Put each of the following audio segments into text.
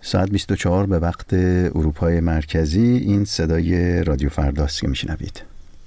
ساعت 24 به وقت اروپای مرکزی. این صدای رادیو فرداست که میشنوید.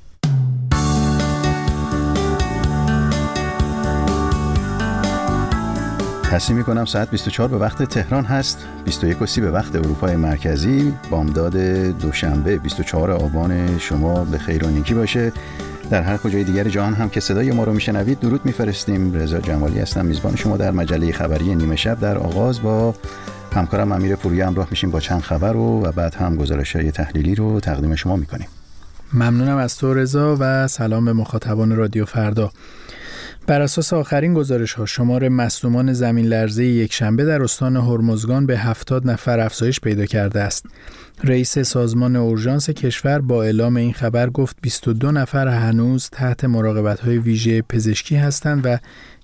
تصمیم میکنم ساعت 24 به وقت تهران هست، 21:30 به وقت اروپای مرکزی. بامداد دوشنبه 24 آبان شما به خیر و نیکی باشه. در هر کجای دیگر جهان هم که صدای ما رو میشنوید درود میفرستیم. رضا جمالی هستم، میزبان شما در مجله خبری نیمه شب. در آغاز با همکارم امیر پوری همراه میشیم با چند خبر و بعد هم گزارش‌های تحلیلی رو تقدیم شما میکنیم. ممنونم از تو رضا و سلام به مخاطبان رادیو فردا. بر اساس آخرین گزارش‌ها شمار مصدومان زمین لرزه یکشنبه در استان هرمزگان به 70 نفر افزایش پیدا کرده است. رئیس سازمان اورژانس کشور با اعلام این خبر گفت 22 نفر هنوز تحت مراقبت‌های ویژه پزشکی هستند و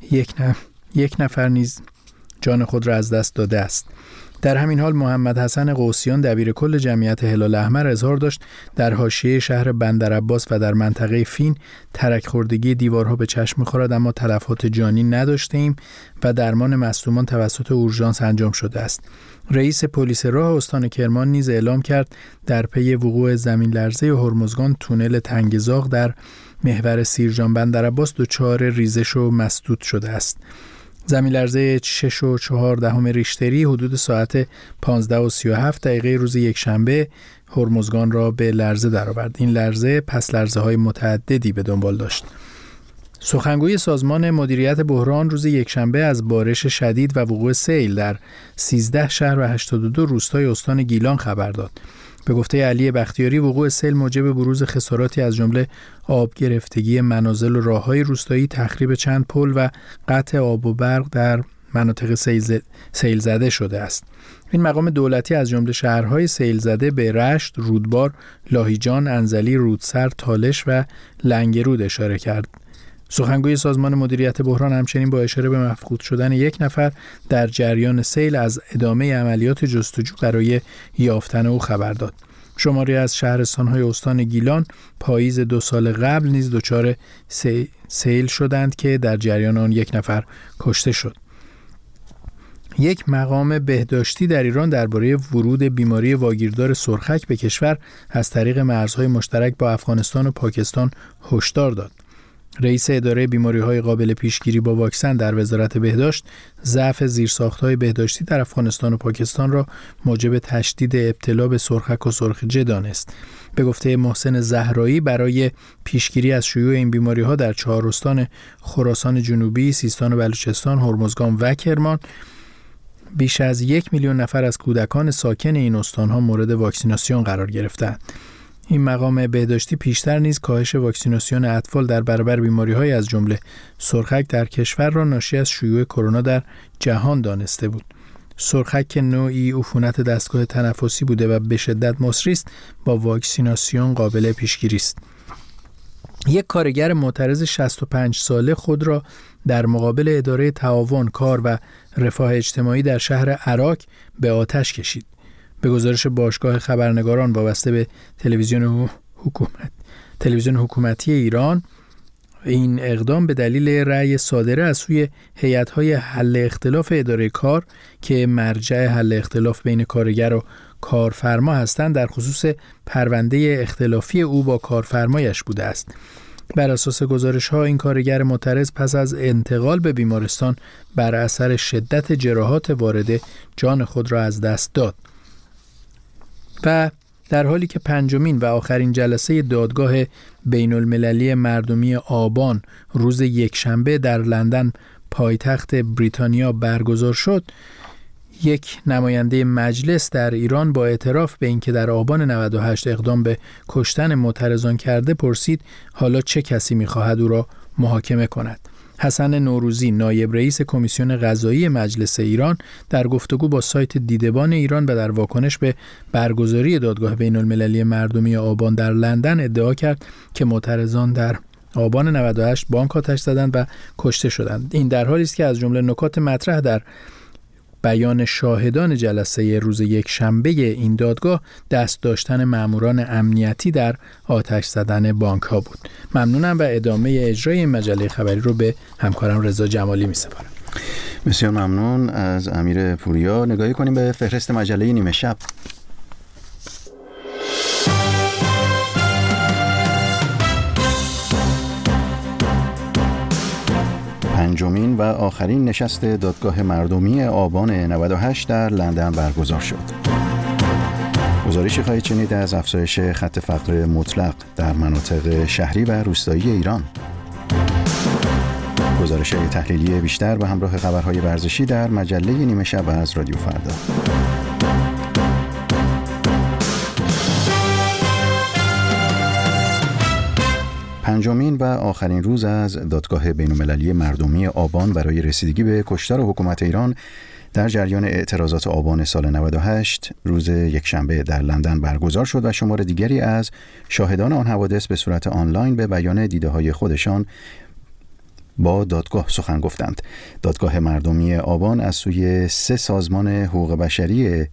یک نفر نیز جان خود را از دست داده است. در همین حال محمد حسن قوسیان دبیر کل جمعیت هلال احمر اظهار داشت در حاشیه شهر بندرعباس و در منطقه فین ترک خوردگی دیوارها به چشم می‌خورد، اما تلفات جانی نداشتیم و درمان مصدومان توسط اورژانس انجام شده است. رئیس پلیس راه استان کرمان نیز اعلام کرد در پی وقوع زمین لرزه هرمزگان تونل تنگزاغ در محور سیرجان بندرعباس دچار ریزش و مسدود شده است. زمین لرزه 6.4 ریشتری حدود ساعت 15:37 روز یکشنبه هرمزگان را به لرزه درآورد. این لرزه پس لرزه‌های متعددی به دنبال داشت. سخنگوی سازمان مدیریت بحران روز یکشنبه از بارش شدید و وقوع سیل در 13 شهر و 82 روستای استان گیلان خبر داد. به گفته علی بختیاری وقوع سیل موجب بروز خساراتی از جمله آب گرفتگی منازل و راه‌های روستایی، تخریب چند پل و قطع آب و برق در مناطق سیل زده شده است. این مقام دولتی از جمله شهرهای سیل زده به رشت، رودبار، لاهیجان، انزلی، رودسر، تالش و لنگرود اشاره کرد. سخنگوی سازمان مدیریت بحران همچنین با اشاره به مفقود شدن یک نفر در جریان سیل از ادامه عملیات جستجو برای یافتن او خبر داد. شماری از شهرستان‌های استان گیلان پاییز 2 سال قبل نیز دچار سیل شدند که در جریان آن یک نفر کشته شد. یک مقام بهداشتی در ایران درباره ورود بیماری واگیردار سرخک به کشور از طریق مرزهای مشترک با افغانستان و پاکستان هشدار داد. رئیس اداره بیماری‌های قابل پیشگیری با واکسن در وزارت بهداشت ضعف زیرساخت‌های بهداشتی در افغانستان و پاکستان را موجب تشدید ابتلا به سرخک و سرخجه دانست. به گفته محسن زهرایی برای پیشگیری از شیوع این بیماری‌ها در 4 استان خراسان جنوبی، سیستان و بلوچستان، هرمزگان و کرمان بیش از 1 میلیون نفر از کودکان ساکن این استان‌ها مورد واکسیناسیون قرار گرفتند. این مقام بهداشتی پیشتر نیز کاهش واکسیناسیون اطفال در برابر بیماری‌های از جمله سرخک در کشور را ناشی از شیوع کرونا در جهان دانسته بود. سرخک که نوعی عفونت دستگاه تنفسی بوده و به شدت مصری است، با واکسیناسیون قابل پیشگیری است. یک کارگر معترض 65 ساله خود را در مقابل اداره تعاون، کار و رفاه اجتماعی در شهر عراق به آتش کشید. به گزارش باشگاه خبرنگاران وابسته به تلویزیون حکومتی ایران، این اقدام به دلیل رأی صادره از سوی هیئت‌های حل اختلاف اداره کار که مرجع حل اختلاف بین کارگر و کارفرما هستند در خصوص پرونده اختلافی او با کارفرمایش بوده است. بر اساس گزارش‌ها این کارگر معترض پس از انتقال به بیمارستان بر اثر شدت جراحات وارده جان خود را از دست داد. و در حالی که 5مین و آخرین جلسه دادگاه بین المللی مردمی آبان روز یکشنبه در لندن پایتخت بریتانیا برگزار شد، یک نماینده مجلس در ایران با اعتراف به اینکه در آبان 98 اقدام به کشتن معترضان کرده پرسید حالا چه کسی می‌خواهد او را محاکمه کند. حسن نوروزی نایب رئیس کمیسیون قضایی مجلس ایران در گفتگو با سایت دیدبان ایران و در واکنش به برگزاری دادگاه بین المللی مردمی آبان در لندن ادعا کرد که معترضان در آبان 98 بانک آتش زدند و کشته شدند. این در حالی است که از جمله نکات مطرح در بیان شاهدان جلسه روز یکشنبه این دادگاه دست داشتن ماموران امنیتی در آتش زدن بانک ها بود. ممنونم و ادامه اجرای این مجله خبری رو به همکارم رضا جمالی می‌سپارم. بسیار ممنون از امیر پوریا. نگاهی کنیم به فهرست مجله نیمه شب. پنجمین و آخرین نشست دادگاه مردمی آبان 98 در لندن برگزار شد. گزارشی خواهید شنید از افزایش خط فقر مطلق در مناطق شهری و روستایی ایران. گزارش تحلیلی بیشتر و همراه خبرهای ورزشی در مجله نیمه شب از رادیو فردا. پنجمین و آخرین روز از دادگاه بین‌المللی مردمی آبان برای رسیدگی به کشتار حکومت ایران در جریان اعتراضات آبان سال 98 روز یکشنبه در لندن برگزار شد و شمار دیگری از شاهدان آن حوادث به صورت آنلاین به بیان دیده‌های خودشان با دادگاه سخن گفتند. دادگاه مردمی آبان از سوی 3 سازمان حقوق بشری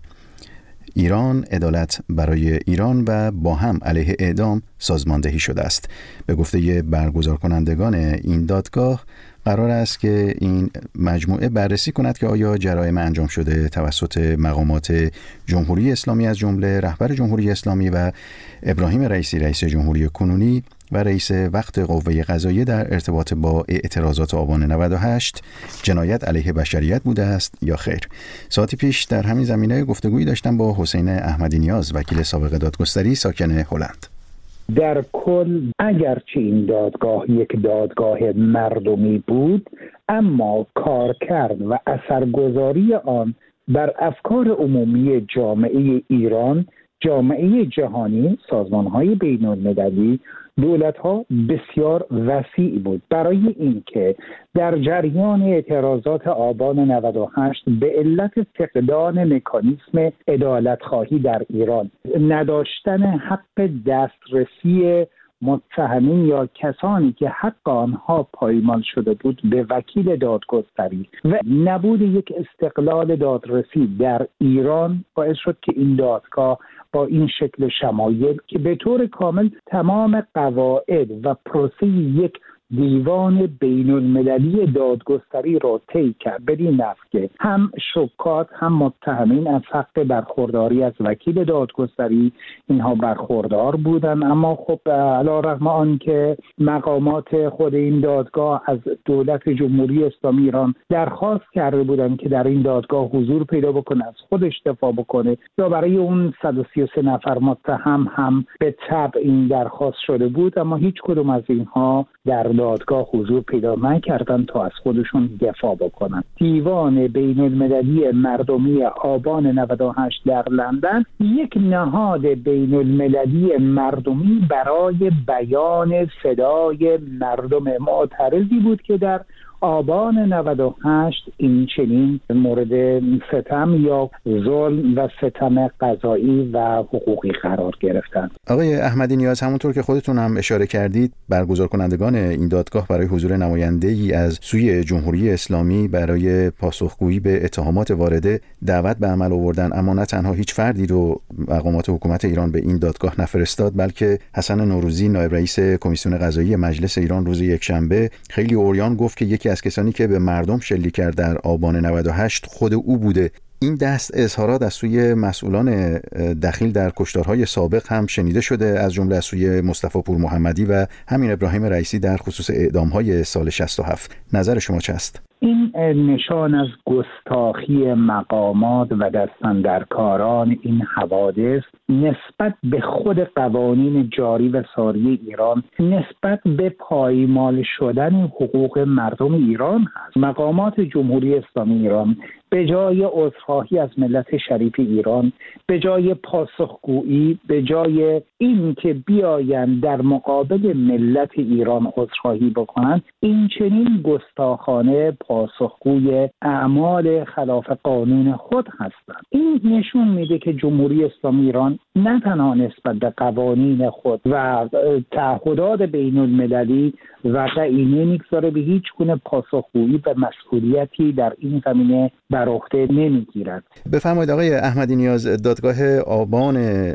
ایران، عدالت برای ایران و با هم علیه اعدام سازماندهی شده است. به گفته برگزار کنندگان این دادگاه قرار است که این مجموعه بررسی کند که آیا جرایم انجام شده توسط مقامات جمهوری اسلامی از جمله رهبر جمهوری اسلامی و ابراهیم رئیسی رئیس جمهوری کنونی و رئیس وقت قوه قضاییه در ارتباط با اعتراضات آبان 98 جنایت علیه بشریت بوده است یا خیر. ساعتی پیش در همین زمینه گفتگویی داشتم با حسین احمدی نیاز، وکیل سابق دادگستری ساکن هلند. در کل اگرچه این دادگاه یک دادگاه مردمی بود، اما کارکرد و اثرگذاری آن بر افکار عمومی جامعه ایران، جامعه جهانی، سازمان‌های بین‌المللی، دولت‌ها بسیار وسیع بود برای اینکه در جریان اعتراضات آبان 98 به علت فقدان مکانیسم عدالت‌خواهی در ایران، نداشتن حق دسترسی متهمین یا کسانی که حق آنها پایمال شده بود به وکیل دادگستری و نبود یک استقلال دادرسی در ایران باعث شد که این دادگاه با این شکل شمایل که به طور کامل تمام قواعد و پروسه یک دیوان بین المللی دادگستری را طی کرد، بدین نحو که هم شکات هم متهمین از حق برخورداری از وکیل دادگستری اینها برخوردار بودند. اما خب علیرغم آن که مقامات خود این دادگاه از دولت جمهوری اسلامی ایران درخواست کرده بودند که در این دادگاه حضور پیدا بکنه، از خودش دفاع بکنه، یا برای اون 133 نفر متهم هم به طبع این درخواست شده بود، اما هیچ کدوم از اینها در دادگاه حضور پیدا نکردن تا از خودشون دفاع بکنن. دیوان بین المللی مردمی آبان 98 در لندن یک نهاد بین المللی مردمی برای بیان صدای مردم معترضی بود که در آبان 98 این چنین مورد ستم یا ظلم و ستم قضایی و حقوقی قرار گرفتن. آقای احمدی نیاز، همونطور که خودتون هم اشاره کردید، برگزار کنندگان این دادگاه برای حضور نماینده‌ای از سوی جمهوری اسلامی برای پاسخگویی به اتهامات وارده دعوت به عمل آوردن، اما نه تنها هیچ فردی رو مقامات حکومت ایران به این دادگاه نفرستاد، بلکه حسن نوروزی نایب رئیس کمیسیون قضایی مجلس ایران روز یکشنبه خیلی عریان گفت که یکی از کسانی که به مردم شلیک کرد در آبان 98 خود او بوده. این دست اظهارات از سوی مسئولان دخیل در کشتارهای سابق هم شنیده شده، از جمله از سوی مصطفی پور محمدی و همین ابراهیم رئیسی در خصوص اعدام‌های سال 67. نظر شما چه است؟ این نشان از گستاخی مقامات و دستاندرکاران این حوادث نسبت به خود قوانین جاری و ساری ایران، نسبت به پایمال شدن حقوق مردم ایران هست. مقامات جمهوری اسلامی ایران به جای عذرخواهی از ملت شریف ایران، به جای پاسخگویی، به جای این که بیایند در مقابل ملت ایران عذرخواهی بکنند، این چنین گستاخانه پاسخگوی اعمال خلاف قانون خود هستند. این نشون میده که جمهوری اسلامی ایران نه تنها نسبت به قوانین خود و تعهدات بین المللی وقعی نمیگذاره، به هیچ گونه پاسخگویی و مسئولیتی در این زمینه بر عهده نمیگیرد. بفرمایید آقای احمدی نیاز، دادگاه آبان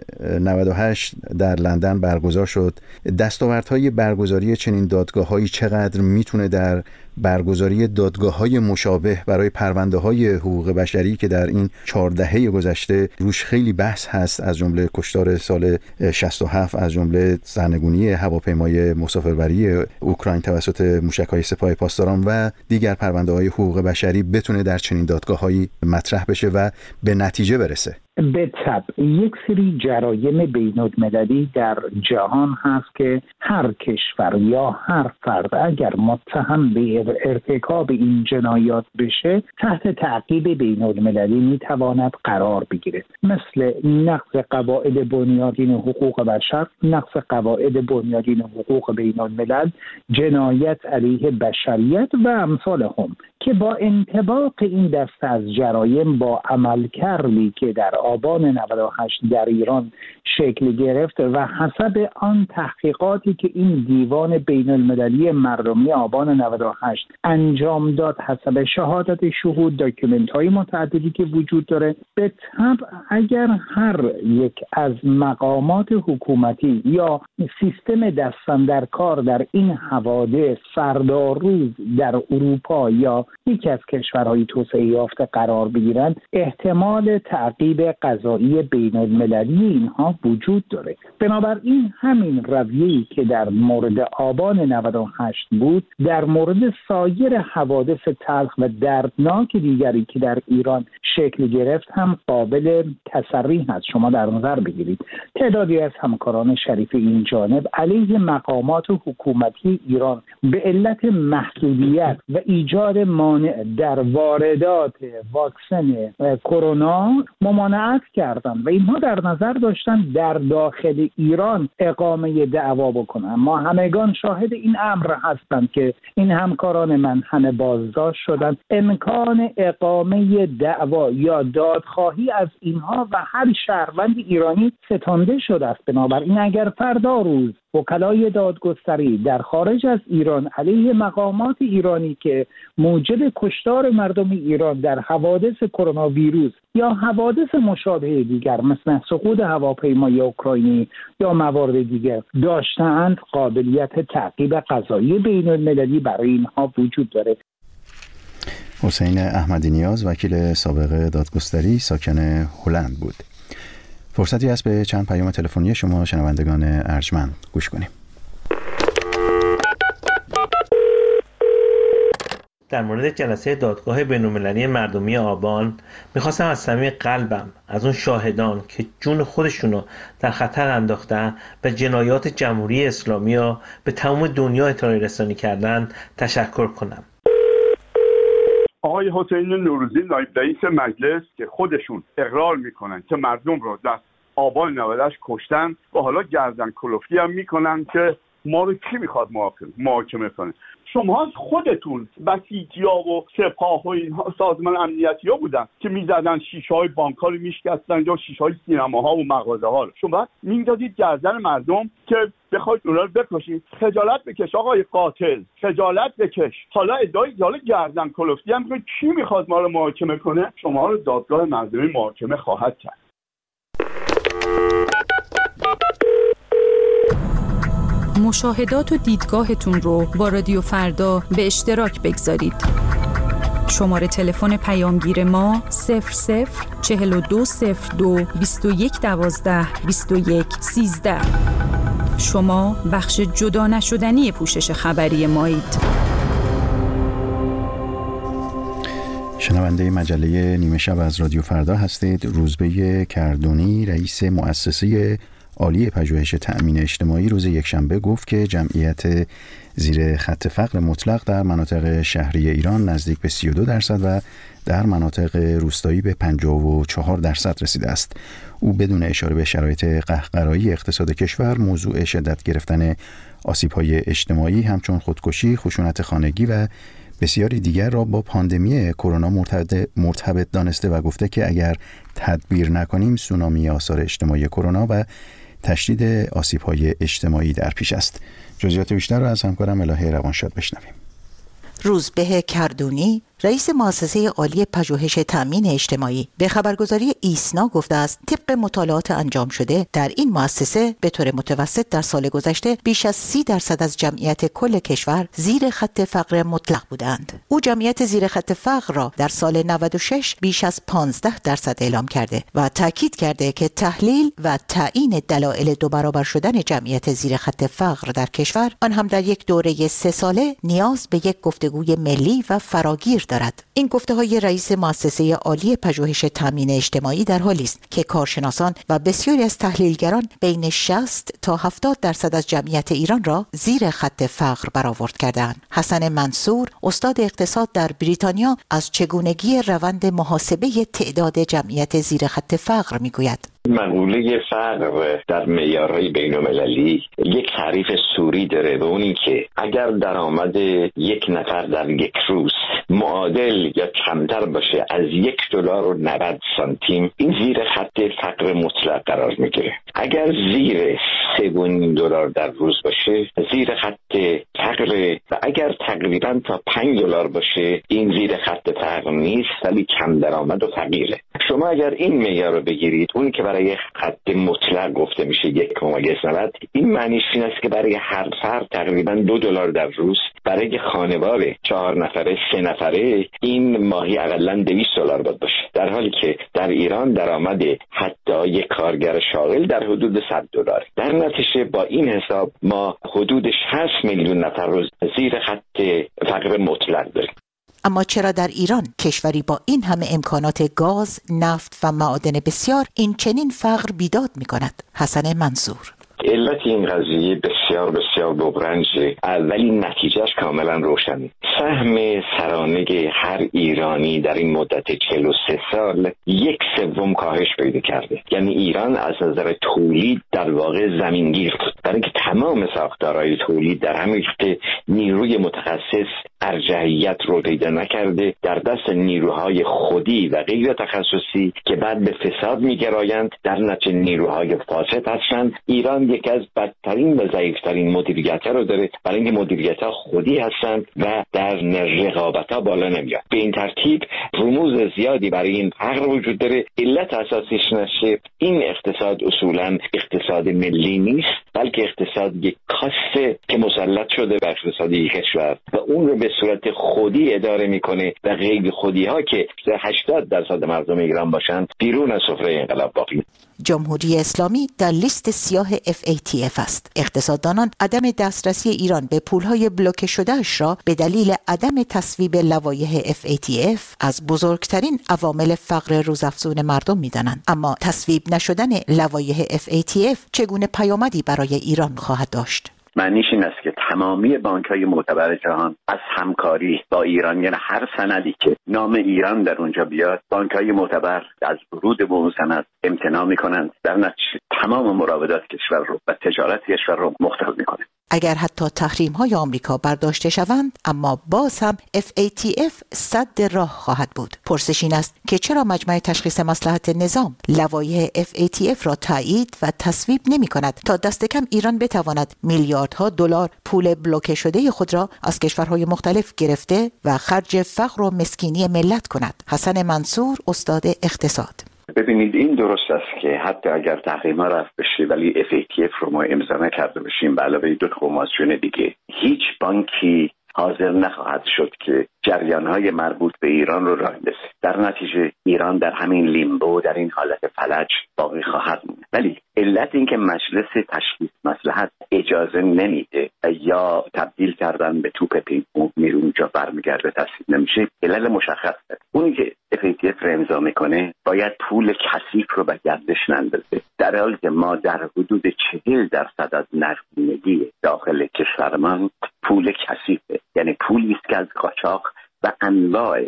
98 در لندن برگزار شد. دستاوردهای برگزاری چنین دادگاه‌هایی چقدر میتونه در برگزاری دادگاه‌های مشابه برای پرونده‌های حقوق بشری که در این 4 دهه گذشته روش خیلی بحث هست، از جمله کشتار سال 67، از جمله سرنگونی هواپیمای مسافربری اوکراین توسط موشک‌های سپاه پاسداران و دیگر پرونده‌های حقوق بشری، بتونه در چنین دادگاه‌هایی مطرح بشه و به نتیجه برسه؟ به طبع یک سری جرایم بین‌المللی در جهان هست که هر کشور یا هر فرد اگر متهم به ارتکاب این جنایات بشه تحت تعقیب بین‌المللی میتواند قرار بگیره، مثل نقض قواعد بنیادین حقوق بشر، نقض قواعد بنیادین حقوق بین‌الملل، جنایت علیه بشریت و امثال هم، که با انطباق این دسته از جرایم با عملکردی که در آبان 98 در ایران شکل گرفت و حسب آن تحقیقاتی که این دیوان بین المللی مردمی آبان 98 انجام داد، حسب شهادت شهود، داکیومنت های متعددی که وجود داره، به طبع اگر هر یک از مقامات حکومتی یا سیستم دستان در کار در این حوادث فردا روز در اروپا یا یکی از کشورهای توسعه یافته قرار بگیرند، احتمال تعقیب قضایی بین المللی اینها وجود داره. بنابراین همین رویه‌ای که در مورد آبان 98 بود در مورد سایر حوادث تلخ و دردناک دیگری که در ایران شکل گرفت هم قابل تسری هست. شما در نظر بگیرید تعدادی از همکاران شریف این جانب علیه مقامات حکومتی ایران به علت محدودیت و ایجاد مانع در واردات واکسن کرونا ممانعت کردند و اینها در نظر داشتن در داخل ایران اقامه دعوا بکنن. ما همگان شاهد این امر هستند که این همکاران من همه بازداشت شدند. امکان اقامه دعوا یا دادخواهی از اینها و هر شهروند ایرانی ستانده شده است. بنابراین اگر فردا روز وکلای دادگستری در خارج از ایران علیه مقامات ایرانی که موجب کشتار مردم ایران در حوادث کرونا ویروس یا حوادث مشابه دیگر مثل سقوط هواپیمای اوکراینی یا موارد دیگر داشتند، قابلیت تعقیب قضایی بین المللی برای اینها وجود داره. حسین احمدی نیاز، وکیل سابق دادگستری ساکن هلند بود. فرصتی است به چند پیام تلفنی شما شنوندگان ارجمند گوش کنیم. در مورد جلسه دادگاه بین‌المللی مردمی آبان میخواستم از صمیم قلبم از اون شاهدان که جون خودشونو در خطر انداختن و جنایات جمهوری اسلامی رو به تمام دنیا اطلاع رسانی کردن تشکر کنم. آقای حسین نوروزی نایب رئیس مجلس که خودشون اقرار میکنن که مردم رو در آبان 98 کشتن و حالا گردن کلفتی هم میکنن که ما رو کی میخواد محاکمه کنه. شما خودتون بسیجیا و سپاه و اینها سازمان امنیتی ها بودن که میزدن شیشه های بانک ها رو میشکستن یا شیشه های سینماها و مغازه ها رو. شما میدادید گردن مردم که بخواید اونا رو بکشید. خجالت بکش آقای قاتل، خجالت بکش. حالا ادعای گردن کلفتی هم که کی میخواد ما رو محاکمه کنه؟ شما رو دادگاه مردمی محاکمه خواهد کرد. مشاهدات و دیدگاهتون رو با رادیو فردا به اشتراک بگذارید. شماره تلفن پیامگیر ما 004202 2112 2113. شما بخش جدا نشدنی پوشش خبری مایید. شنونده مجله نیمه شب از رادیو فردا هستید. روزبه کردونی، رئیس مؤسسه عالی پژوهش تأمین اجتماعی، روز یکشنبه گفت که جمعیت زیر خط فقر مطلق در مناطق شهری ایران نزدیک به 32% و در مناطق روستایی به 54% رسیده است. او بدون اشاره به شرایط قهقرایی اقتصاد کشور، موضوع شدت گرفتن آسیب‌های اجتماعی همچون خودکشی، خشونت خانگی و بسیاری دیگر را با پاندمی کرونا مرتبط دانسته و گفته که اگر تدبیر نکنیم سونامی آثار اجتماعی کرونا و تشدید آسیب‌های اجتماعی در پیش است. جزئیات بیشتر را از همکارم الهه روانشاد بشنویم. روزبه کردونی، رئیس مؤسسه عالی پژوهش تامین اجتماعی به خبرگزاری ایسنا گفته است طبق مطالعات انجام شده در این مؤسسه به طور متوسط در سال گذشته بیش از 30% از جمعیت کل کشور زیر خط فقر مطلق بودند. او جمعیت زیر خط فقر را در سال 96 بیش از 15% اعلام کرده و تاکید کرده که تحلیل و تعیین دلایل 2 برابر شدن جمعیت زیر خط فقر در کشور، آن هم در یک دوره 3 ساله، نیاز به یک گفتگوی ملی و فراگیر دارد. این گفته‌های رئیس مؤسسه عالی پژوهش تامین اجتماعی در حالی است که کارشناسان و بسیاری از تحلیلگران بین 60 تا 70% از جمعیت ایران را زیر خط فقر برآورد کردند. حسن منصور، استاد اقتصاد در بریتانیا، از چگونگی روند محاسبه تعداد جمعیت زیر خط فقر میگوید. مقوله فقر در معیارهای بین‌المللی یک تعریف سوری داره و اون این که اگر درآمد یک نفر در یک روز معادل یا کمتر باشه از $1.90 این زیر خط فقر مطلق قرار میگیره. اگر زیر $3.5 در روز باشه زیر خط فقر و اگر تقریبا تا $5 باشه این زیر خط فقر نیست ولی کم درآمد و فقیره. شما اگر این معیار رو بگیرید، اون که برای خط مطلق گفته میشه 1.90، این معنیش این است که برای هر فرد تقریبا $2 در روز، برای خانواده 4 نفره 3 نفره این ماهی اقلا $200 باید باشه، در حالی که در ایران درآمد حتی یک کارگر شاغل در حدود $100. در نتیجه با این حساب ما حدود 6 میلیون نفر رو زیر خط فقر مطلق داریم. اما چرا در ایران، کشوری با این همه امکانات گاز، نفت و معادن بسیار، این چنین فقر بیداد می کند؟ حسن منصور: علت این قضیه بسیار بسیار بغرنجه، ولی نتیجهش کاملا روشنه. سهم سرانه هر ایرانی در این مدت 43 سال 1/3 کاهش پیدا کرده. یعنی ایران از نظر تولید در واقع زمینگیر بود، برای اینکه تمام ساختارهای تولید در همین رشته نیروی متخصص ارجحیت رو پیدا نکرده، در دست نیروهای خودی و غیر تخصصی که بعد به فساد میگرایند، در نتیجه نیروهای فاسد هستند. ایران یکی از بدترین و ضعیفترین مدیریت‌ها رو داره، برای اینکه مدیریت‌ها خودی هستند و در رقابت‌ها بالا نمیاد. به این ترتیب رموز زیادی برای این فقر وجود داره. علت اساسیش نشه این اقتصاد اصولاً اقتصاد ملی نیست، بلکه اقتصاد یک کاسته که مسلط شده بر اقتصاد یک کشور و اون رو به صورت خودی اداره میکنه و غیر خودی‌ها که 80% مردم ایران باشند بیرون از سفره انقلاب باقی. جمهوری اسلامی در لیست سیاه FATF است. اقتصاددانان عدم دسترسی ایران به پولهای بلوکه شدهش را به دلیل عدم تصویب لوایح FATF از بزرگترین عوامل فقر روزافزون مردم می‌دانند. اما تصویب نشدن لوایح FATF چگونه پیامدی برای ایران خواهد داشت؟ معنیش این است که تمامی بانک‌های معتبر جهان از همکاری با ایران، یعنی هر سندی که نام ایران در اونجا بیاد، بانک‌های معتبر از ورود به اون سند امتناع می‌کنند، در نتیجه تمام مراودات کشور رو و تجارت کشور رو مختل می‌کنه. اگر حتی تحریم‌های آمریکا برداشته شوند، اما باز هم FATF سد راه خواهد بود. پرسش این است که چرا مجمع تشخیص مصلحت نظام لوایح FATF را تایید و تصویب نمی‌کند تا دست کم ایران بتواند میلیاردها دلار پول بلوکه شده خود را از کشورهای مختلف گرفته و خرج فقر و مسکینی ملت کند. حسن منصور، استاد اقتصاد: ببینید این درست است که حتی اگر تحریم ها رفت بشه ولی FATF رو ما امضا نکرده باشیم به علاوه 2 کنوانسیون دیگه، هیچ بانکی حاضر نخواهد شد که جریان‌های مربوط به ایران رو راه بندازه. در نتیجه ایران در همین لیمبو، در این حالت فلج باقی خواهد موند. ولی علت این که مجلس تشخیص مصلحت اجازه نمیده یا تبدیل کردن به توپ پینگ پونگ میره اونجا برمیگرده تصویب نمیشه، علت مشخصه. اونی که FATF رو امضا میکنه باید پول کثیف رو به گردش نندازه، در حالی که ما در حدود 40% از نقدینگی داخل کشورمان پول کثیفه، یعنی پولی است که از قاچاق و انواع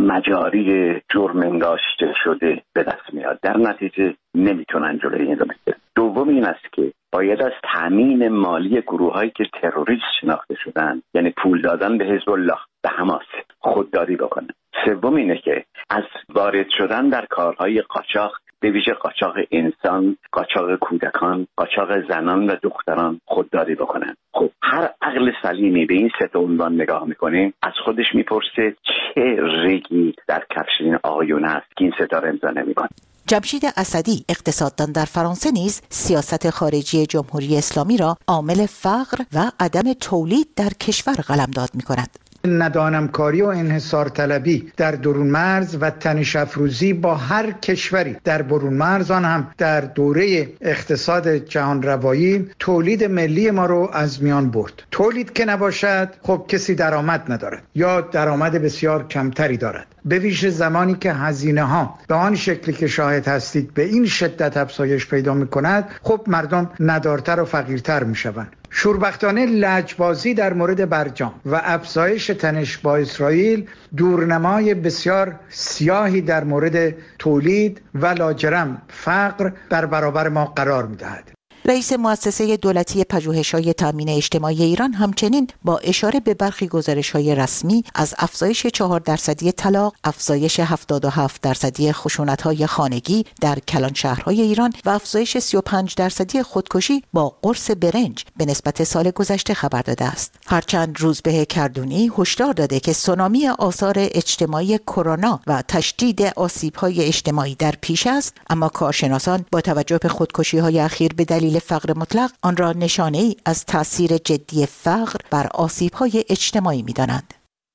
مجاری جرم انگاشته شده به دست میاد. در نتیجه نمیتونن جلوی این رو بگیرن. دوم این است که باید از تامین مالی گروهایی که تروریست شناخته شدن، یعنی پول دادن به حزب الله، به حماس، خودداری بکنن. سوم اینه که از وارد شدن در کارهای قاچاق به ویژه قاچاق انسان، قاچاق کودکان، قاچاق زنان و دختران خودداری بکنن. خب هر عقل سلیمی به این سه تا عنوان نگاه میکنه، از خودش میپرسه چه ریگی در کفش این آقایون هست که این سه تا رو امضا نمیکنه. جمشید اسدی، اقتصاددان در فرانسه، نیز سیاست خارجی جمهوری اسلامی را عامل فقر و عدم تولید در کشور قلمداد می‌کند. ندانمکاری و انحصار طلبی در درون مرز و تنش افروزی با هر کشوری در برون مرز، آن هم در دوره اقتصاد جهان روایی، تولید ملی ما رو از میان برد. تولید که نباشد خب کسی درآمد ندارد یا درآمد بسیار کمتری دارد، به ویژه زمانی که هزینه ها به آن شکلی که شاهد هستید به این شدت افزایش پیدا می‌کند، خب مردم ندارتر و فقیرتر می‌شوند. شوربختانه لجبازی در مورد برجام و افزایش تنش با اسرائیل دورنمای بسیار سیاهی در مورد تولید و لاجرم فقر در برابر ما قرار می‌دهد. رئیس مؤسسه دولتی پژوهش‌های تامین اجتماعی ایران همچنین با اشاره به برخی گزارش‌های رسمی از افزایش 4% طلاق، افزایش 77% خشونت‌های خانگی در کلان شهرهای ایران و افزایش 35% خودکشی با قرص برنج به نسبت سال گذشته خبر داده است. هرچند روزبه کردونی هشدار داده که سونامی آثار اجتماعی کرونا و تشدید آسیب‌های اجتماعی در پیش است، اما کارشناسان با توجه به خودکشی‌های اخیر به دلیل فقر مطلق آن را نشانه‌ای از تأثیر جدی فقر بر آسیب‌های اجتماعی می‌دانند.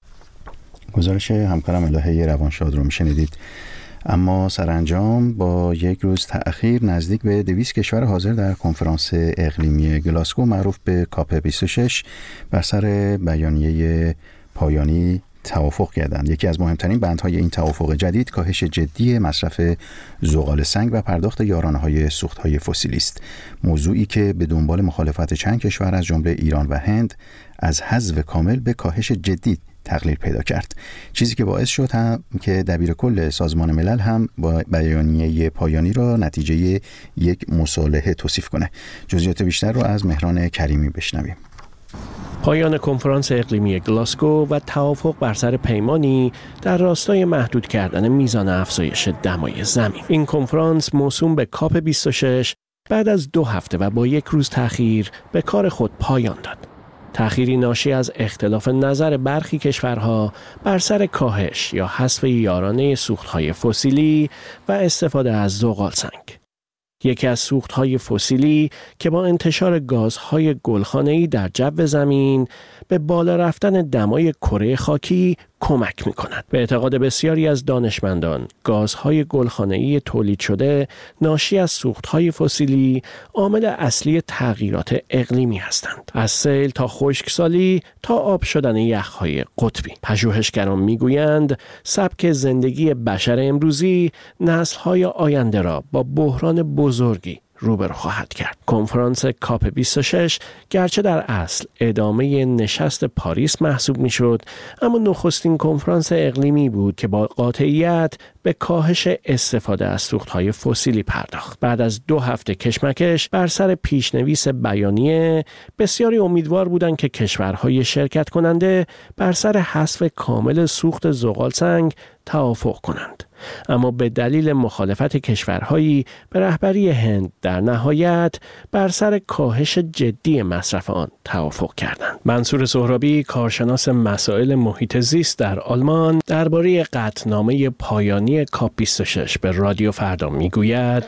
گزارش همکارم الهه روانشاد رو میشنیدید. اما سرانجام با یک روز تأخیر نزدیک به 200 کشور حاضر در کنفرانس اقلیمی گلاسگو معروف به کاپ 26 بر سر بیانیه پایانی توافق کردند. یکی از مهمترین بندهای این توافق جدید کاهش جدی مصرف زغال سنگ و پرداخت یارانه‌های سوخت‌های فسیلی است. موضوعی که به دنبال مخالفت چند کشور از جمله ایران و هند از حذف کامل به کاهش جدی تقلیل پیدا کرد. چیزی که باعث شد هم که دبیر کل سازمان ملل هم با بیانیه پایانی را نتیجه یک مصالحه توصیف کنه. جزئیات بیشتر رو از مهران کریمی بشنویم. پایان کنفرانس اقلیمی گلاسگو و توافق بر سر پیمانی در راستای محدود کردن میزان افزایش دمای زمین. این کنفرانس موسوم به کاپ 26 بعد از 2 هفته و با 1 روز تأخیر به کار خود پایان داد. تأخیری ناشی از اختلاف نظر برخی کشورها بر سر کاهش یا حذف یارانه سوخت‌های فسیلی و استفاده از زغال سنگ. یکی از سوخت‌های فسیلی که با انتشار گازهای گلخانه‌ای در جو زمین به بالا رفتن دمای کره خاکی کمک می‌کند. به اعتقاد بسیاری از دانشمندان، گازهای گلخانه‌ای تولید شده ناشی از سوخت‌های فسیلی عامل اصلی تغییرات اقلیمی هستند. از سیل تا خشکسالی تا آب شدن یخ‌های قطبی. پژوهشگران می‌گویند سبک زندگی بشر امروزی نسل‌های آینده را با بحران بزرگی روبرو خواهد کرد. کنفرانس کاپ 26 گرچه در اصل ادامه نشست پاریس محسوب میشد، اما نخستین کنفرانس اقلیمی بود که با قاطعیت به کاهش استفاده از سوخت‌های فسیلی پرداخت. بعد از 2 هفته کشمکش بر سر پیشنویس بیانیه، بسیاری امیدوار بودند که کشورهای شرکت کننده بر سر حذف کامل سوخت زغال سنگ توافق کنند. اما به دلیل مخالفت کشورهایی به رهبری هند در نهایت بر سر کاهش جدی مصرف آن توافق کردند. منصور سهرابی، کارشناس مسائل محیط زیست در آلمان، درباره قطعنامه پایانی کاپ 26 به رادیو فردا میگوید: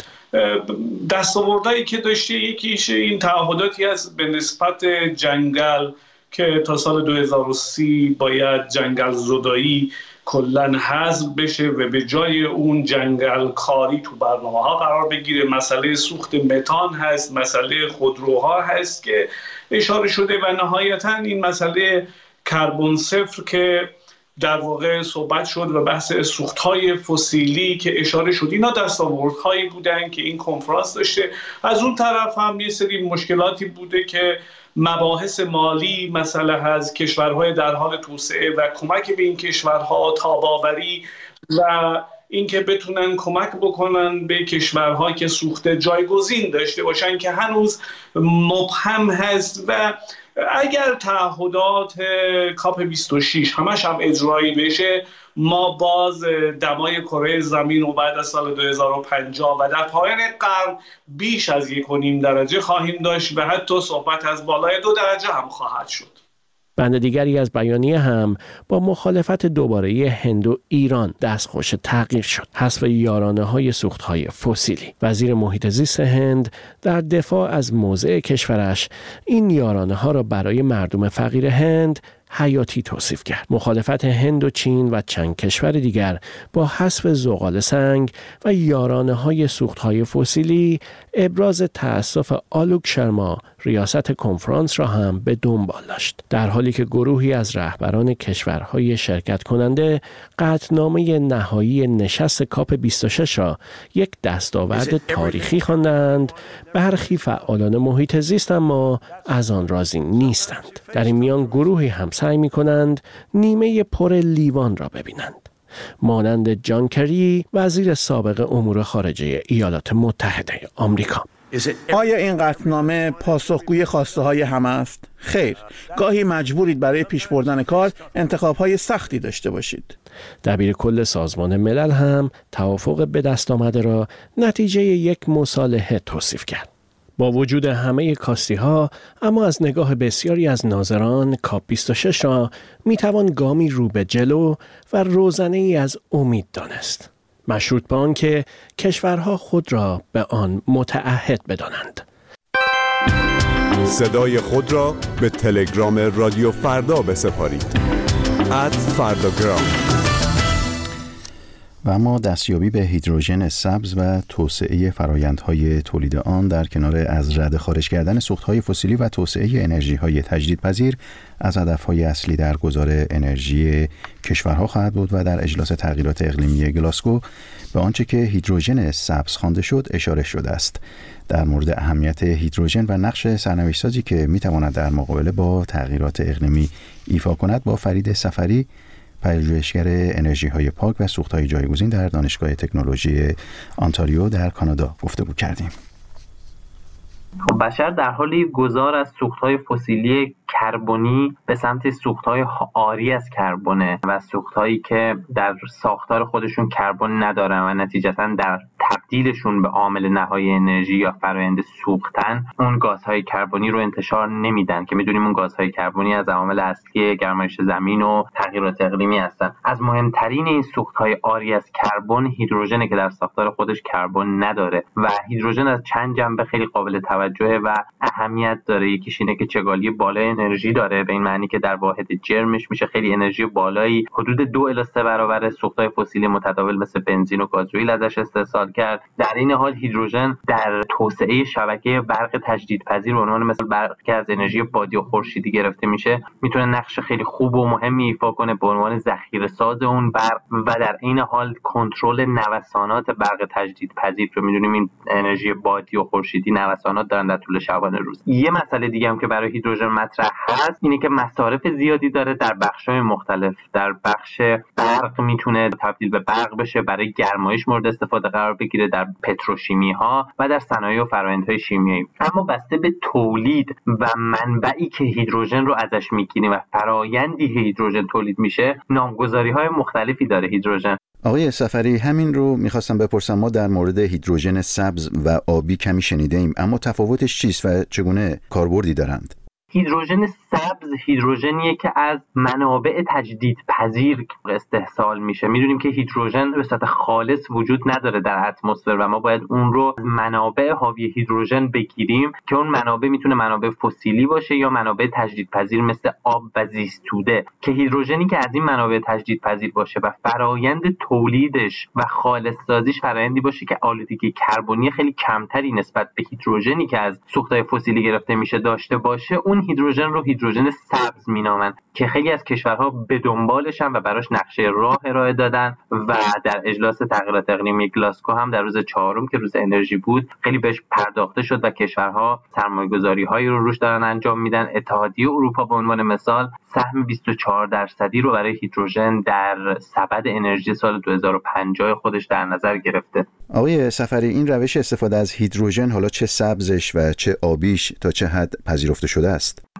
دستاوردهایی که داشته یکیش این تعهداتی است به نسبت جنگل که تا سال 2030 باید جنگل زدایی کلن حذف بشه و به جای اون جنگل کاری تو برنامه‌ها قرار بگیره. مسئله سوخت متان هست، مسئله خودروها هست که اشاره شده و نهایتاً این مسئله کربن صفر که در واقع صحبت شد و بحث سوخت‌های فسیلی که اشاره شد. اینا دستاوردهایی بودن که این کنفرانس داشته. از اون طرف هم یه سری مشکلاتی بوده که مباحث مالی مسئله هست، کشورهای در حال توسعه و کمک به این کشورها، تاباوری و اینکه بتونن کمک بکنن به کشورها که سوخت جایگزین داشته باشن که هنوز مبهم هست و اگر تعهدات کاپ 26 همش هم اجرایی بشه، ما باز دمای کره زمین رو بعد از سال 2050 و در پایان قرن بیش از 1.5 درجه خواهیم داشت و حتی صحبت از بالای 2 درجه هم خواهد شد. بند دیگری از بیانیه هم با مخالفت دوباره هند و ایران دستخوش تغییر شد. حذف یارانه‌های سوخت‌های فسیلی. وزیر محیط زیست هند در دفاع از موضع کشورش این یارانه‌ها را برای مردم فقیر هند حیاتی توصیف کرد. مخالفت هند و چین و چند کشور دیگر با حذف زغال سنگ و یارانه‌های سوخت‌های فسیلی ابراز تأسف آلوک شرما ریاست کنفرانس را هم به دنبال داشت. در حالی که گروهی از رهبران کشورهای شرکت کننده قطعنامه نهایی نشست کاپ 26 را یک دستاورد تاریخی خواندند، برخی فعالان محیط زیست اما از آن راضی نیستند. در این میان گروهی هم سعی می‌کنند نیمه پر لیوان را ببینند. مانند جان کری، وزیر سابق امور خارجه ایالات متحده آمریکا. آیا این قطعنامه پاسخگوی خواسته های همه است؟ خیر، گاهی مجبورید برای پیش بردن کار انتخاب‌های سختی داشته باشید. دبیر کل سازمان ملل هم توافق به دست آمده را نتیجه یک مصالحه توصیف کرد. با وجود همه کاستی‌ها، اما از نگاه بسیاری از ناظران کاپ 26 را میتوان گامی رو به جلو و روزنه‌ای از امید دانست، مشروط به آن که کشورها خود را به آن متعهد بدانند. صدای خود را به تلگرام رادیو فردا بسپارید. @فرداگرام. و اما دستیابی به هیدروژن سبز و توسعه فرآیندهای تولید آن در کنار از رده خارج کردن سوختهای فسیلی و توسعه انرژی‌های تجدیدپذیر از هدفهای اصلی در گذار انرژی کشورها خواهد بود و در اجلاس تغییرات اقلیمی گلاسگو به آنچه که هیدروژن سبز خوانده شد اشاره شده است. در مورد اهمیت هیدروژن و نقش سرنوشت‌سازی که می‌تواند در مقابله با تغییرات اقلیمی ایفا کند با فرید سفری، پژوهشگر انرژی‌های پاک و سوخت‌های جایگزین در دانشگاه تکنولوژی آنتاریو در کانادا گفتگو کردیم. بشر در حال گذار از سوخت‌های فسیلی کربنی به سمت سوخت‌های عاری از کربن و سوخت‌هایی که در ساختار خودشون کربن ندارن و نتیجتاً در تبدیلشون به عامل نهایی انرژی یا فرآیند سوختن اون گازهای کربنی رو انتشار نمیدن که میدونیم اون گازهای کربنی از عوامل اصلی گرمایش زمین و تغییرات اقلیمی هستن. از مهمترین این سوخت‌های عاری از کربن هیدروژنه که در ساختار خودش کربن نداره و هیدروژن از چند جنبه خیلی قابل توجهه و اهمیت داره. یکیش اینه که چگالی بالای انرژی داره، به این معنی که در واحد جرمش میشه خیلی انرژی بالایی، حدود 2 الی 3 برابر سوخت‌های فسیلی متداول مثل بنزین و گازوئیل ازش استحصال کرد. در این حال هیدروژن در توسعه شبکه برق تجدیدپذیر به عنوان مثل برق که از انرژی بادی و خورشیدی گرفته میشه میتونه نقش خیلی خوب و مهمی ایفا کنه به عنوان ذخیره‌ساز اون برق و در این حال کنترل نوسانات برق تجدیدپذیر. رو میدونیم این انرژی بادی و خورشیدی نوسانات دارن در طول شبانه روز. یه مسئله دیگه هم که برای هیدروژن مطرح هست اینه که مصارف زیادی داره در بخش‌های مختلف. در بخش برق میتونه تبدیل به برق بشه، برای گرمایش مورد استفاده قرار بگیره، در پتروشیمی ها و در صنایع و فرآیندهای شیمیایی. اما بسته به تولید و منبعی که هیدروژن رو ازش میگیریم و فرآیندی هیدروژن تولید میشه نامگذاری‌های مختلفی داره هیدروژن. آقای سفری، همین رو میخواستم بپرسم. ما در مورد هیدروژن سبز و آبی کمی شنیده ایم، اما تفاوتش چیست و چگونه کاربردی دارند؟ هیدروژن سبز هیدروژنیه که از منابع تجدیدپذیر استحصال میشه. میدونیم که هیدروژن به صورت خالص وجود نداره در اتمسفر و ما باید اون رو از منابع حاوی هیدروژن بگیریم که اون منابع میتونه منابع فسیلی باشه یا منابع تجدیدپذیر مثل آب و زیستوده، که هیدروژنی که از این منابع تجدیدپذیر باشه و فرایند تولیدش و خالص سازیش فرایندی باشه که آلودگی کربنی خیلی کمتری نسبت به هیدروژنی که از سوخت‌های فسیلی گرفته میشه داشته باشه، اون هیدروژن رو هیدروژن سبز مینامن که خیلی از کشورها به دنبالشن و براش نقشه راه ارائه دادن و در اجلاس تغییرات اقلیمی گلاسگو هم در روز 4 که روز انرژی بود خیلی بهش پرداخته شد و کشورها سرمایه‌گذاری‌هایی رو روش دارن انجام میدن. اتحادیه اروپا به عنوان مثال سهم 24% رو برای هیدروژن در سبد انرژی سال 2050 خودش در نظر گرفته. آقای سفری، این روش استفاده از هیدروژن حالا چه سبزش و چه آبیش تا چه حد پذیرفته شده است؟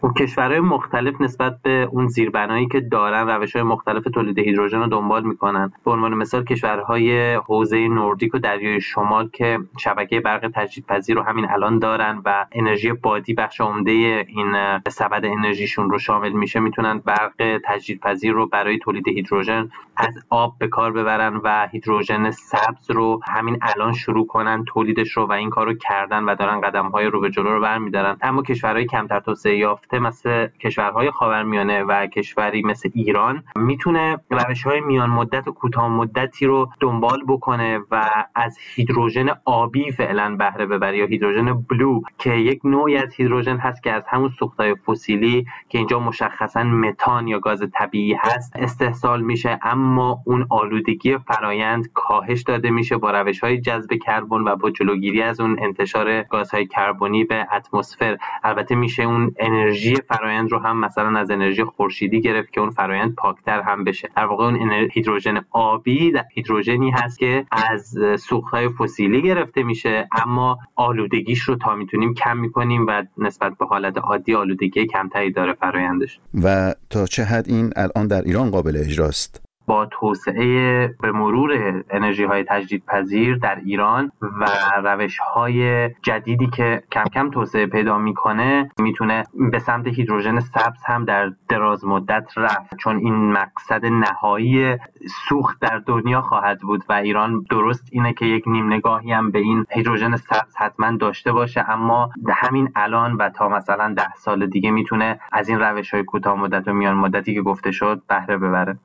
کشورهای مختلف نسبت به اون زیربنایی که دارن روش‌های مختلف تولید هیدروژن رو دنبال میکنن. به عنوان مثال کشورهای حوزه نوردیک و دریای شمال که شبکه برق تجدیدپذیر رو همین الان دارن و انرژی بادی بخش عمده این سبد انرژیشون رو شامل میشه، میتونن برق تجدیدپذیر رو برای تولید هیدروژن از آب به کار ببرن و هیدروژن سبز رو همین الان شروع کنن تولیدش رو و این کارو کردن و دارن قدم‌های رو به جلو رو برمی‌دارن. اما کشورهای کمتر توسعه یافته مثل کشورهای خاورمیانه و کشوری مثل ایران میتونه روش‌های میان مدت و کوتاه مدتی رو دنبال بکنه و از هیدروژن آبی فعلا بهره ببره یا هیدروژن بلو که یک نوعی از هیدروژن هست که از همون سوختهای فسیلی که اینجا مشخصاً متان یا گاز طبیعی هست استحصال میشه، اما اون آلودگی فرایند کاهش داده میشه با روش‌های جذب کربن و با جلوگیری از اون انتشار گازهای کربنی به اتمسفر. البته میشه اون انرژی فرایند رو هم مثلا از انرژی خورشیدی گرفت که اون فرایند پاکتر هم بشه. در واقع اون هیدروژن آبی هیدروژنی هست که از سوختهای فسیلی گرفته میشه اما آلودگیش رو تا میتونیم کم میکنیم و نسبت به حالت عادی آلودگی کمتری داره فرایندش. و تا چه حد این الان در ایران قابل اجراست؟ با توسعه به مرور انرژی‌های تجدیدپذیر در ایران و روش‌های جدیدی که کم کم توسعه پیدا می‌کنه میتونه به سمت هیدروژن سبز هم در دراز مدت رفت، چون این مقصد نهایی سوخت در دنیا خواهد بود و ایران درست اینه که یک نیم نگاهی هم به این هیدروژن سبز حتما داشته باشه، اما همین الان و تا مثلا 10 سال دیگه میتونه از این روش‌های کوتاه مدت و میان مدتی که گفته شد بهره ببره.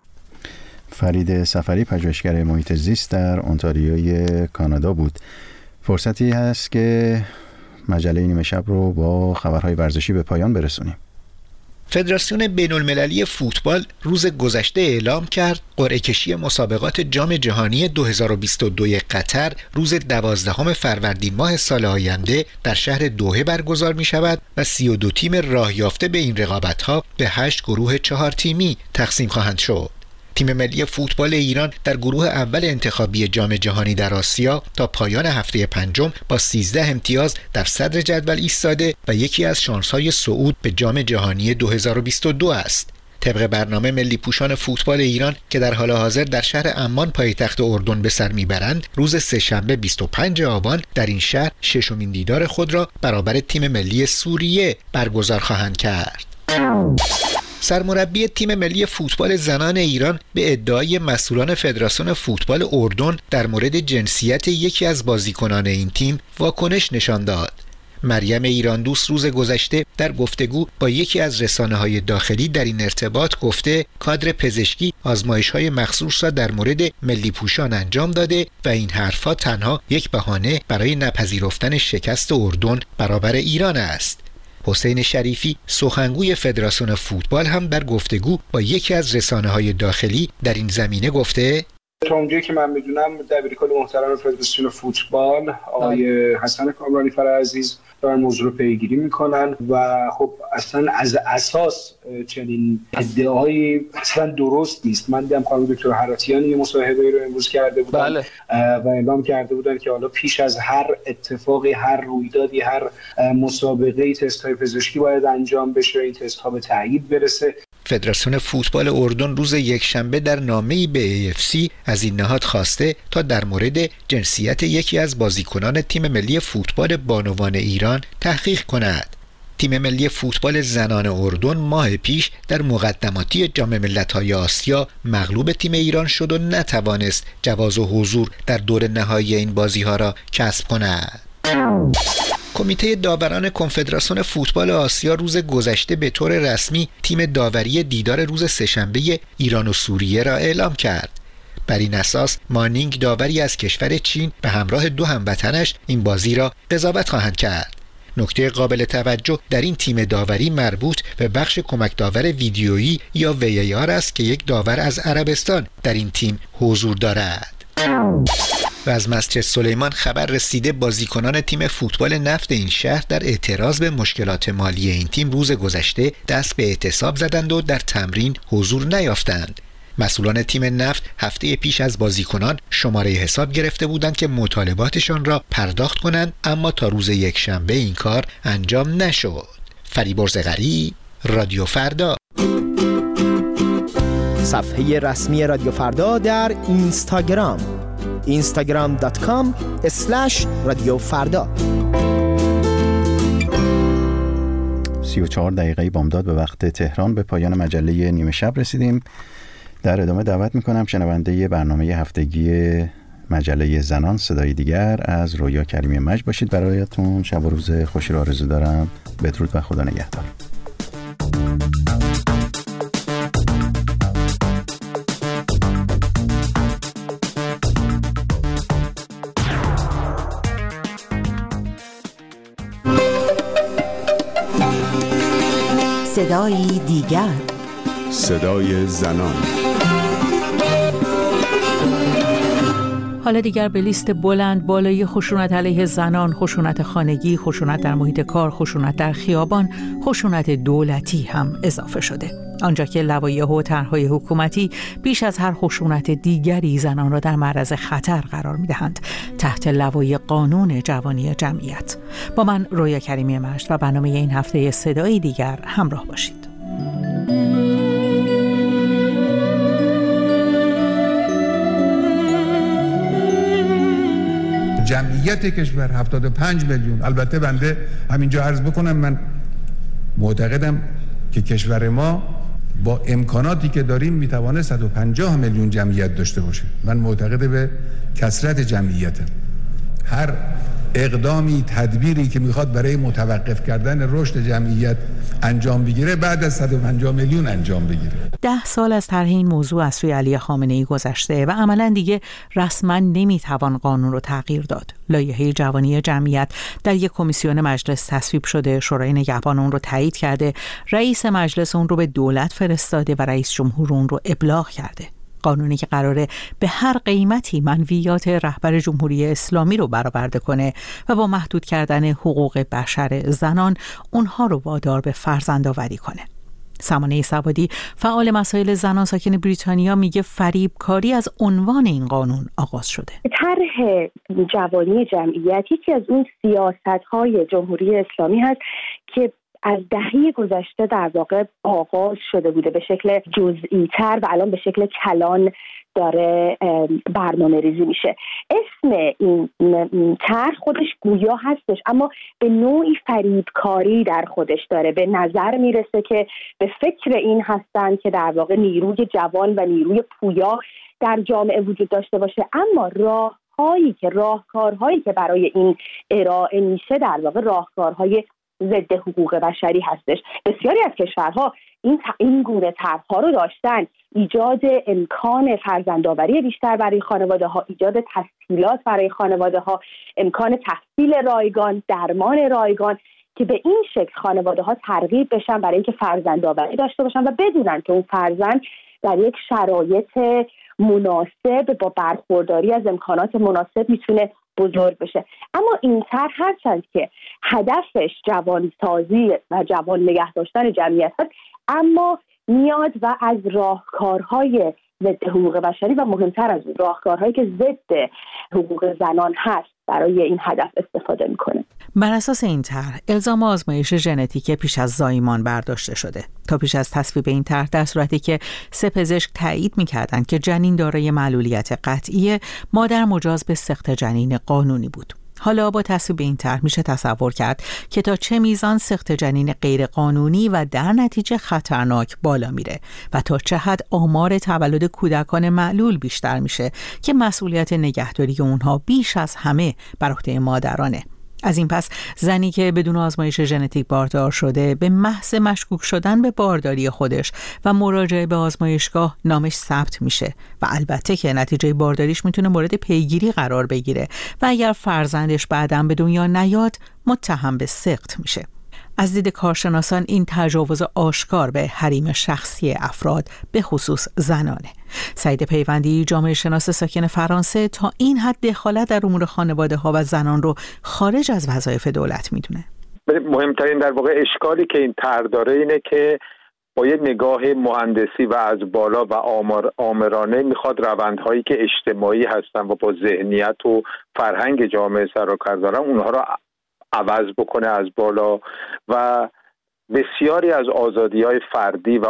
فرید سفری پژوهشگر محیط زیست در انتاریوی کانادا بود. فرصتی هست که مجله نیمه شب رو با خبرهای ورزشی به پایان برسونیم. فدراسیون بین‌المللی فوتبال روز گذشته اعلام کرد قرعه کشی مسابقات جام جهانی 2022 قطر روز 12 فروردین ماه سال آینده در شهر دوحه برگزار می شود و 32 تیم راه یافته به این رقابت‌ها به 8 گروه 4 تیمی تقسیم خواهند شد. تیم ملی فوتبال ایران در گروه اول انتخابی جام جهانی در آسیا تا پایان هفته پنجم با 13 امتیاز در صدر جدول ایستاده و یکی از شانس‌های صعود به جام جهانی 2022 است. طبق برنامه ملی پوشان فوتبال ایران که در حال حاضر در شهر عمان پایتخت اردن به سر میبرند، روز سه‌شنبه 25 آبان در این شهر ششمین دیدار خود را برابر تیم ملی سوریه برگزار خواهند کرد. سرمربی تیم ملی فوتبال زنان ایران به ادعای مسئولان فدراسیون فوتبال اردن در مورد جنسیت یکی از بازیکنان این تیم واکنش نشان داد. مریم ایران دوست روز گذشته در گفتگو با یکی از رسانه‌های داخلی در این ارتباط گفته کادر پزشکی آزمایش‌های مخصوص را در مورد ملی پوشان انجام داده و این حرفا تنها یک بهانه برای نپذیرفتن شکست اردن برابر ایران است. حسین شریفی سخنگوی فدراسیون فوتبال هم در گفتگو با یکی از رسانه‌های داخلی در این زمینه گفته تا اونجایی که من میدونم دبیرکل محترم فدراسیون فوتبال آقای حسن کامرانی فرعزیز دارن موضوع رو پیگیری میکنن و خب اصلا از اساس چنین ادعایی اصلا درست نیست. من دیدم خانم دکتر حراتیان یه مصاحبه رو امروز کرده بودن و اعلام کرده بودن که حالا پیش از هر اتفاقی، هر رویدادی، هر مسابقه‌ای تست‌های پزشکی باید انجام بشه، این تست‌ها به تایید برسه. فدراسیون فوتبال اردن روز یکشنبه در نامه‌ای به AFC از این نهاد خواسته تا در مورد جنسیت یکی از بازیکنان تیم ملی فوتبال بانوان ایران تحقیق کند. تیم ملی فوتبال زنان اردن ماه پیش در مقدماتی جام ملت‌های آسیا مغلوب تیم ایران شد و نتوانست جواز حضور در دور نهایی این بازی‌ها را کسب کند. کمیته داوران کنفدراسیون فوتبال آسیا روز گذشته به طور رسمی تیم داوری دیدار روز سه‌شنبه ایران و سوریه را اعلام کرد. بر این اساس مانینگ داوری از کشور چین به همراه 2 هموطنش این بازی را قضاوت خواهند کرد. نکته قابل توجه در این تیم داوری مربوط به بخش کمک داور ویدیویی یا VAR است که یک داور از عربستان در این تیم حضور دارد. و از مسجد سلیمان خبر رسیده بازیکنان تیم فوتبال نفت این شهر در اعتراض به مشکلات مالی این تیم روز گذشته دست به اعتصاب زدند و در تمرین حضور نیافتند. مسئولان تیم نفت هفته پیش از بازیکنان شماره حساب گرفته بودند که مطالباتشان را پرداخت کنند، اما تا روز یکشنبه این کار انجام نشد. فریبرز غریب، رادیو فردا. صفحه رسمی رادیو فردا در اینستاگرام instagram.com/رادیو فردا. 34 دقیقه بامداد به وقت تهران به پایان مجله نیمه شب رسیدیم. در ادامه دعوت میکنم شنونده برنامه هفتگی مجله زنان صدای دیگر از رویا کریمی مجد باشید. برایتون شب و روز خوشی را آرزو دارم. بدرود و خدا نگهدار. صدای دیگر، صدای زنان. حالا دیگر به لیست بلند بالای خشونت علیه زنان، خشونت خانگی، خشونت در محیط کار، خشونت در خیابان، خشونت دولتی هم اضافه شده. آنجا که لوایح و طرح‌های حکومتی بیش از هر خشونت دیگری زنان را در معرض خطر قرار می‌دهند تحت لوایح قانون جوانی جمعیت. با من رویا کریمی مجد و برنامه این هفته صدای دیگر همراه باشید. جمعیت کشور 75 میلیون. البته بنده همینجا عرض بکنم من معتقدم که کشور ما با امکاناتی که داریم میتوانه 150 میلیون جمعیت داشته باشه. من معتقد به کثرت جمعیتم. هر اقدامی، تدبیری که میخواد برای متوقف کردن رشد جمعیت انجام بگیره بعد از 150 میلیون انجام بگیره. 10 سال از طرح این موضوع از سوی علی خامنه‌ای گذشته و عملاً دیگه رسما نمیتوان قانون رو تغییر داد. لایحه جوانی جمعیت در یک کمیسیون مجلس تصویب شده، شورای نگهبان اون رو تایید کرده، رئیس مجلس اون رو به دولت فرستاده و رئیس جمهور اون رو ابلاغ کرده. قانونی که قراره به هر قیمتی منویات رهبر جمهوری اسلامی رو برآورده کنه و با محدود کردن حقوق بشر زنان اونها رو وادار به فرزندآوری کنه. سمانه سوادی فعال مسائل زنان ساکن بریتانیا میگه فریبکاری از عنوان این قانون آغاز شده. طرح جوانی جمعیت یکی از اون سیاست‌های جمهوری اسلامی هست که از دهه گذشته در واقع آغاز شده بوده به شکل جزئی تر و الان به شکل کلان داره برنامه ریزی میشه. اسم این طرح خودش گویا هستش اما به نوعی فریبکاری در خودش داره. به نظر میرسه که به فکر این هستن که در واقع نیروی جوان و نیروی پویا در جامعه وجود داشته باشه، اما راهکارهایی که برای این ارائه میشه در واقع راهکارهای ضد حقوق بشری هستش. بسیاری از کشورها این گونه طرح‌ها رو داشتن: ایجاد امکان فرزندآوری بیشتر برای خانواده‌ها، ایجاد تسهیلات برای خانواده‌ها، امکان تحصیل رایگان، درمان رایگان، که به این شکل خانواده‌ها ترغیب بشن برای اینکه فرزندآوری داشته باشن و بدونن که اون فرزند در یک شرایط مناسب با برخورداری از امکانات مناسب میتونه بزرگ بشه. اما این طرح هرچند که هدفش جوانسازی و جوان نگه داشتن جمعیت هست، اما میاد و از راهکارهای ضد حقوق بشری و مهمتر از راهکارهایی که ضد حقوق زنان هست برای این هدف استفاده میکنه. بر اساس این طرح الزام آزمایش ژنتیک پیش از زایمان برداشته شده. تا پیش از تصویب این طرح در صورتی که 3 پزشک تایید میکردند که جنین دارای معلولیت قطعی، مادر مجاز به سقط جنین قانونی بود. حالا با تصویب این طرح میشه تصور کرد که تا چه میزان سقط جنین غیر قانونی و در نتیجه خطرناک بالا میره و تا چه حد آمار تولد کودکان معلول بیشتر میشه که مسئولیت نگهداری اونها بیش از همه بر عهده مادرانه. از این پس زنی که بدون آزمایش ژنتیک باردار شده به محض مشکوک شدن به بارداری خودش و مراجعه به آزمایشگاه نامش ثبت میشه و البته که نتیجه بارداریش میتونه مورد پیگیری قرار بگیره و اگر فرزندش بعداً به دنیا نیاد متهم به سقط میشه. از دید کارشناسان این تجاوز آشکار به حریم شخصی افراد به خصوص زنانه. سعید پیوندی جامعه شناس ساکن فرانسه تا این حد دخالت در امور خانواده ها و زنان رو خارج از وظایف دولت میدونه. مهمترین در واقع اشکالی که این طرح داره اینه که با یه نگاه مهندسی و از بالا و آمرانه میخواد روندهایی که اجتماعی هستن و با ذهنیت و فرهنگ جامعه سر و کار دارن اونها رو عوض بکنه از بالا و بسیاری از آزادی‌های فردی و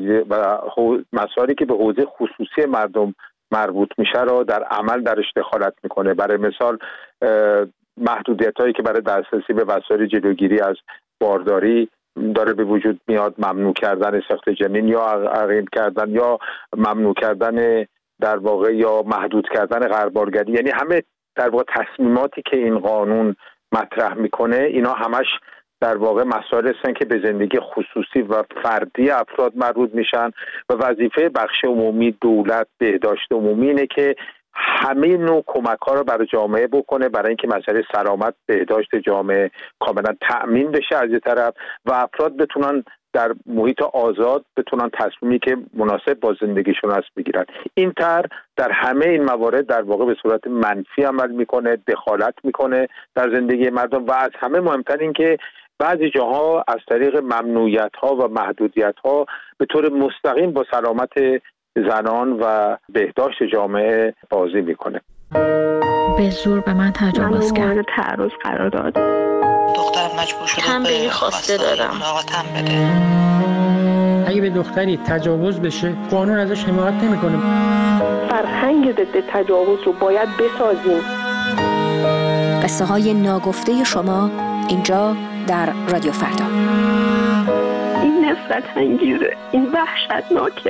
مسائلی که به حوزه خصوصی مردم مربوط میشه رو در عمل درش دخالت میکنه. برای مثال محدودیت‌هایی که برای دسترسی به وسایل جلوگیری از بارداری داره به وجود میاد، ممنوع کردن ساخت جنین یا عقیم کردن یا ممنوع کردن در واقع یا محدود کردن غربالگری، یعنی همه در واقع تصمیماتی که این قانون مطرح میکنه اینا همش در واقع مسائل هستن که به زندگی خصوصی و فردی افراد مربوط میشن و وظیفه بخش عمومی، دولت، بهداشت عمومی اینه که همه نوع کمک‌ها رو برای جامعه بکنه برای اینکه مسئله سلامت، بهداشت جامعه کاملا تأمین بشه از یه طرف و افراد بتونن در محیط آزاد بتونن تصمیمی که مناسب با زندگیشون هست بگیرن. این طرح در همه این موارد در واقع به صورت منفی عمل میکنه، دخالت میکنه در زندگی مردم و از همه مهمتر این که بعضی جاها از طریق ممنوعیت‌ها و محدودیت‌ها به طور مستقیم با سلامت زنان و بهداشت جامعه بازی میکنه. به زور به من تجاوز کرد. تعرض قرار داد. دخترم مجبور شده تنبیهی خواسته دادم. بده. اگه به دختری تجاوز بشه قانون ازش حمایت نمیکنه. فرهنگ ضد تجاوز رو باید بسازیم. قصه های ناگفته شما اینجا در رادیو فردا. این نفرت انگیزه، این وحشتناکه.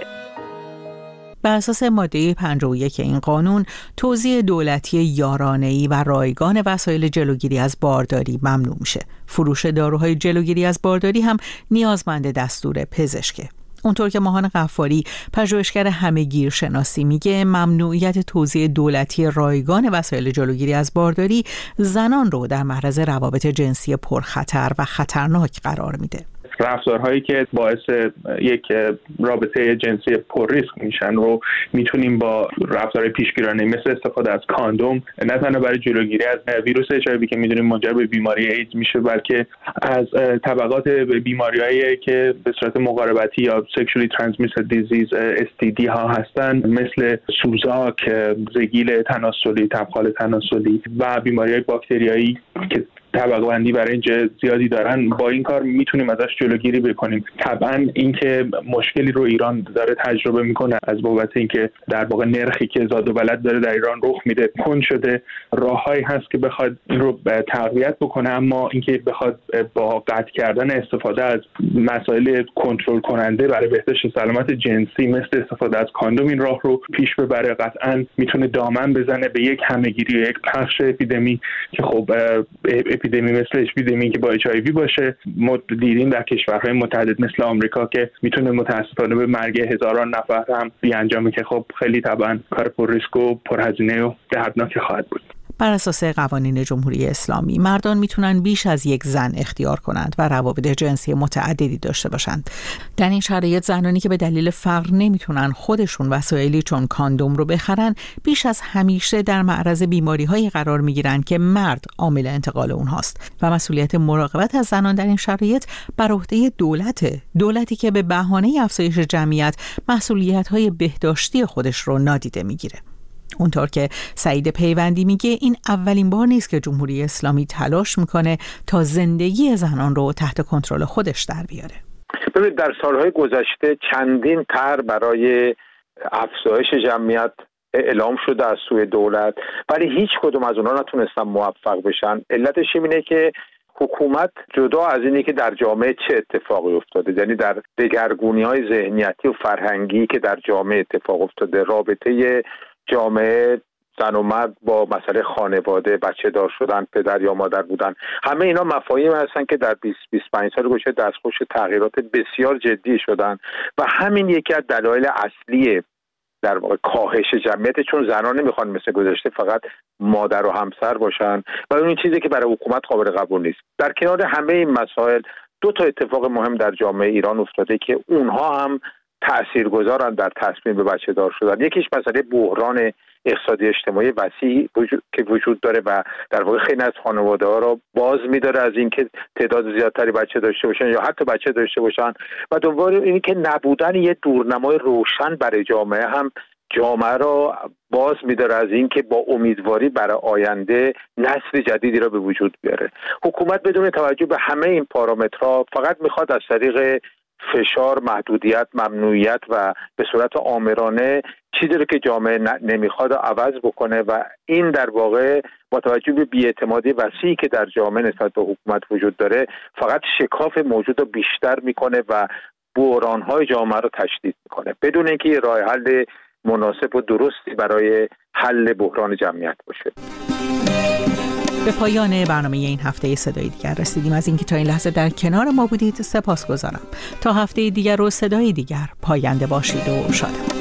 بر اساس ماده 51 این قانون، توزیع دولتی یارانه‌ای و رایگان وسایل جلوگیری از بارداری ممنوع میشه. فروش داروهای جلوگیری از بارداری هم نیازمند دستور پزشکه. اونطور که ماهان غفاری، پژوهشگر همه‌گیرشناسی، میگه ممنوعیت توزیع دولتی رایگان وسایل جلوگیری از بارداری زنان رو در معرض روابط جنسی پرخطر و خطرناک قرار میده. رفتارهایی که باعث یک رابطه جنسی پر ریسک میشن رو میتونیم با رفتارهای پیشگیرانه مثل استفاده از کاندوم نه تنها برای جلوگیری از ویروس HIV که میدونیم منجر به بیماری ایدز میشه، بلکه از طبقات بیماریایی که به صورت مقاربتی یا sexually transmitted disease STD ها هستن، مثل سوزاک، زگیل تناسلی، تبخال تناسلی و بیماریهای باکتریایی که طبقه بندی برای اینجا زیادی دارن، با این کار میتونیم ازش جلوگیری بکنیم. طبعا اینکه مشکلی رو ایران داره تجربه میکنه از بابت اینکه در واقع نرخی که زاد و ولد داره در ایران رخ میده کند شده، راههایی هست که بخواد این رو تقویت بکنه، اما اینکه بخواد با قطع کردن استفاده از مسائل کنترل کننده برای بهداشت سلامت جنسی مثل استفاده از کاندوم این راه رو پیش ببره، قطعا میتونه دامن بزنه به یک همه‌گیری و یک پخش اپیدمی که خب اپیدمی مثل اپیدمی که با HIV باشه. ما دیدیم در کشورهای متعدد مثل آمریکا که میتونه متاسفانه به مرگ هزاران نفر هم بیانجامه که خب خیلی طبعا کار پر ریسک و پرهزینه و دردناک خواهد بود. بر اساس قوانین جمهوری اسلامی مردان میتونن بیش از یک زن اختیار کنند و روابط جنسی متعددی داشته باشند. در این شرایط زنانی که به دلیل فقر نمیتونن خودشون وسایلی چون کاندوم رو بخرن بیش از همیشه در معرض بیماری‌هایی قرار میگیرند که مرد عامل انتقال اونهاست و مسئولیت مراقبت از زنان در این شرایط بر عهده دولتی که به بهانه افزایش جمعیت مسئولیت‌های بهداشتی خودش رو نادیده میگیره. اونطور که سعید پیوندی میگه این اولین بار نیست که جمهوری اسلامی تلاش میکنه تا زندگی زنان رو تحت کنترل خودش در بیاره. ببینید در سالهای گذشته چندین طرح برای افزایش جمعیت اعلام شده از سوی دولت، ولی هیچ کدوم از اونها نتونستن موفق بشن. علتش اینه که حکومت جدا از اینی که در جامعه چه اتفاقی افتاده، یعنی در دگرگونی‌های ذهنیتی و فرهنگی که در جامعه اتفاق افتاده، رابطه جامعه زن و مرد با مسئله خانواده، بچه دار شدن، پدر یا مادر بودن، همه اینا مفاهیم هستن که در 20-25 سال گذشته دستخوش تغییرات بسیار جدی شدن و همین یکی از دلایل اصلی در واقع کاهش جمعیت، چون زنان نمیخوان مثل گذشته فقط مادر و همسر باشن و اون چیزی که برای حکومت قابل قبول نیست. در کنار همه این مسائل دو تا اتفاق مهم در جامعه ایران افتاده که اونها هم تاثیرگذارن در تصمیم به بچه دار شدن. یکیش مسئله بحران اقتصادی اجتماعی وسیع که وجود داره و در واقع خیلی از خانواده‌ها رو باز می‌داره از اینکه تعداد زیادتری بچه داشته باشن یا حتی بچه داشته باشن و دوباره اینی که نبودن یه دورنمای روشن برای جامعه هم جامعه را باز می‌داره از اینکه با امیدواری برای آینده نسل جدیدی را به وجود بیاره. حکومت بدون توجه به همه این پارامترها فقط میخواد از طریق فشار، محدودیت، ممنوعیت و به صورت آمرانه چیزی رو که جامعه نمیخواد عوض بکنه و این در واقع با توجه به بی‌اعتمادی وسیعی که در جامعه نسبت به حکومت وجود داره فقط شکاف موجود رو بیشتر میکنه و بحران‌های جامعه رو تشدید میکنه بدون اینکه راه حل مناسب و درستی برای حل بحران جمعیت باشه. به پایان برنامه این هفته صدای دیگر رسیدیم. از اینکه تا این لحظه در کنار ما بودید سپاسگزارم. تا هفته دیگر و صدای دیگر پاینده باشید و شاد.